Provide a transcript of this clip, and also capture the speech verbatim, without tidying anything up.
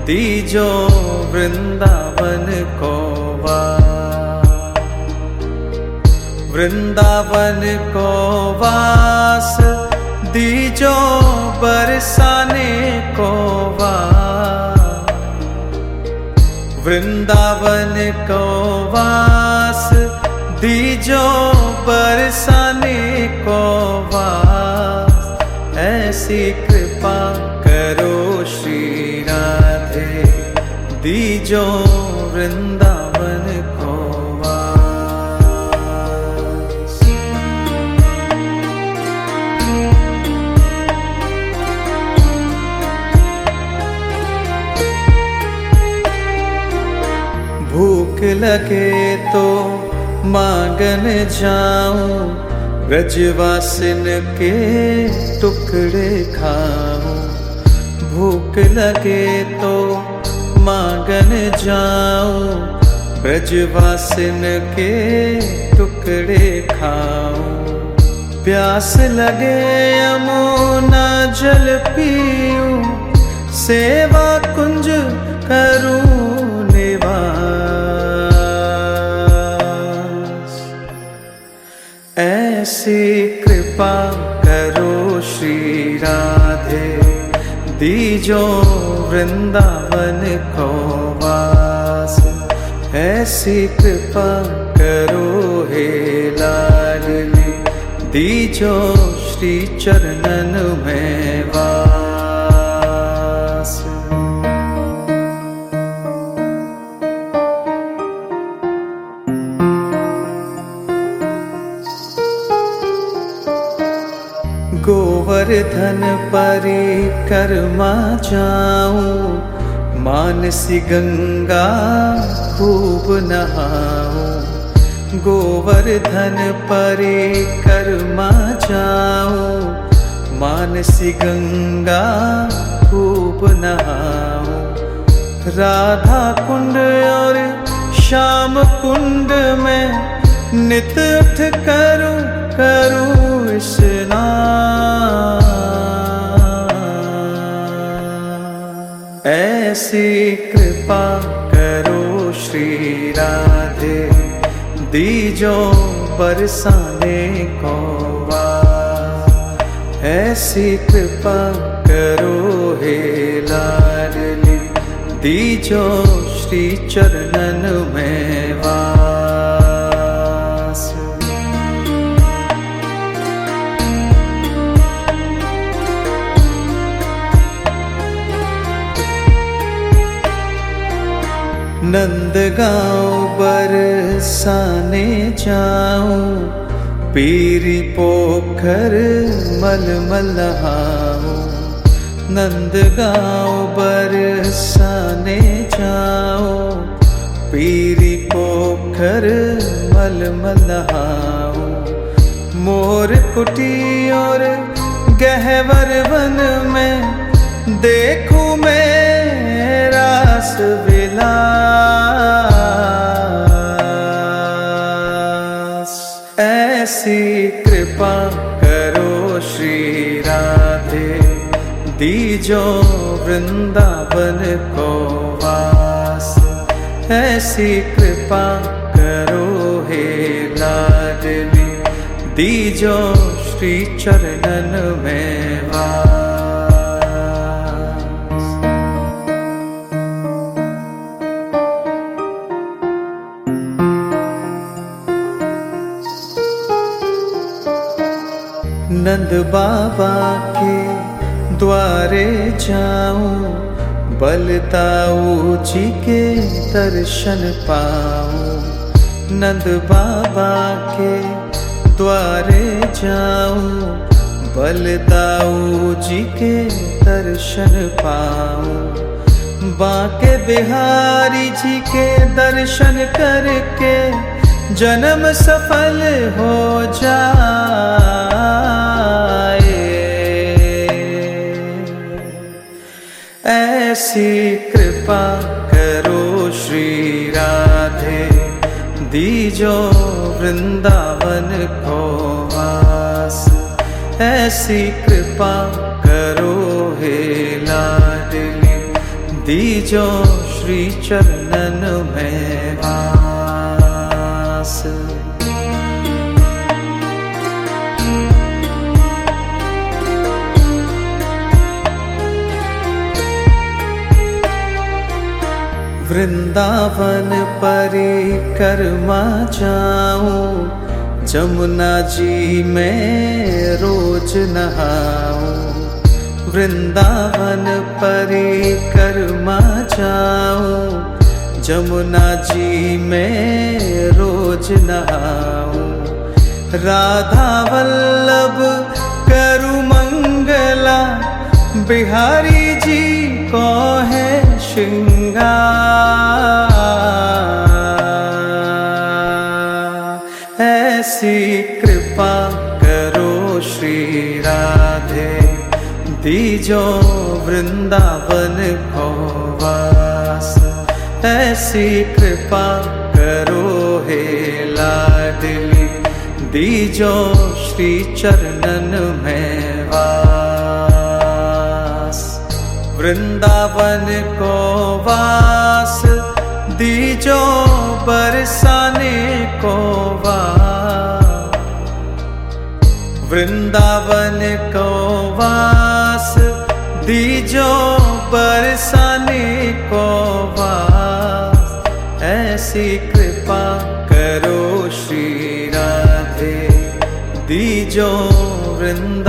दीजो वृंदावन को वास, वृंदावन को वास दीजो बरसाने को वास, वृंदावन को वास दीजो बरसाने को वास। ऐसी कृपा करो श्री राधे दीजो वृंदावन को वास। भूख लगे तो मांगन जाऊं, ब्रजवासिन के टुकड़े खाऊं। भूख लगे तो मांगन जाऊं, ब्रजवासिन के टुकड़े खाऊं। प्यास लगे यमुना जल पीऊं, सेवा कुंज करूं निवास। ऐसी कृपा करो श्री राधे दीजो वृंदावन को वास। ऐसी कृपा करो हे लाडली दीजो श्री चरणन में वास। गोवर्धन परिक्रमा जाऊं, मानसी गंगा खूब नहाऊं। गोवर्धन परिक्रमा जाऊं, मानसी गंगा खूब नहाऊं। राधा कुंड और श्याम कुंड में नित उठ करूं करूं स्नान। ऐसी कृपा करो श्री राधे दीजो बरसाने को वास। ऐसी कृपा करो हे लाडली दीजो श्री चरणन में वास। नंदगांव बरसाने जाऊं, पीरी पोखर मलमल नहाऊं। नंदगांव बरसाने जाऊं, पीरी पोखर मलमल नहाऊं। मोर कुटी और गहवर वन में देखूं मैं रास विलास। ऐसी कृपा करो श्री राधे दीजो वृंदावन को वास। ऐसी कृपा करो हे लाडली दीजो श्री चरणन में वास। नंद बाबा के द्वारे जाऊं, बलताऊ जी के दर्शन पाऊं। नंद बाबा के द्वारे जाऊं, बलताऊ जी के दर्शन पाऊं। बांके बिहारी जी के दर्शन करके जन्म सफल हो जाए। ऐसी कृपा करो श्री राधे दीजो वृंदावन को वास। ऐसी कृपा करो हे लाडली दीजो श्री चरणन में वास। वृंदावन परिक्रमा जाऊं, जमुना जी में रोज नहाऊं। वृंदावन परिक्रमा जाऊं, जमुना जी में रोज नहाऊं। राधा वल्लभ करु मंगला, बिहारी जी को है श्रृंगार। ऐसी कृपा करो श्री राधे, दीजो वृंदावन को वास। ऐसी कृपा करो हे लाडली, दीजो श्री चरणन में वास। वृंदावन को वास, दीजो बरसाने को वास। वृंदावन को वास, दीजो बरसाने को वास। ऐसी कृपा करो श्री राधे, दीजो वृंदावन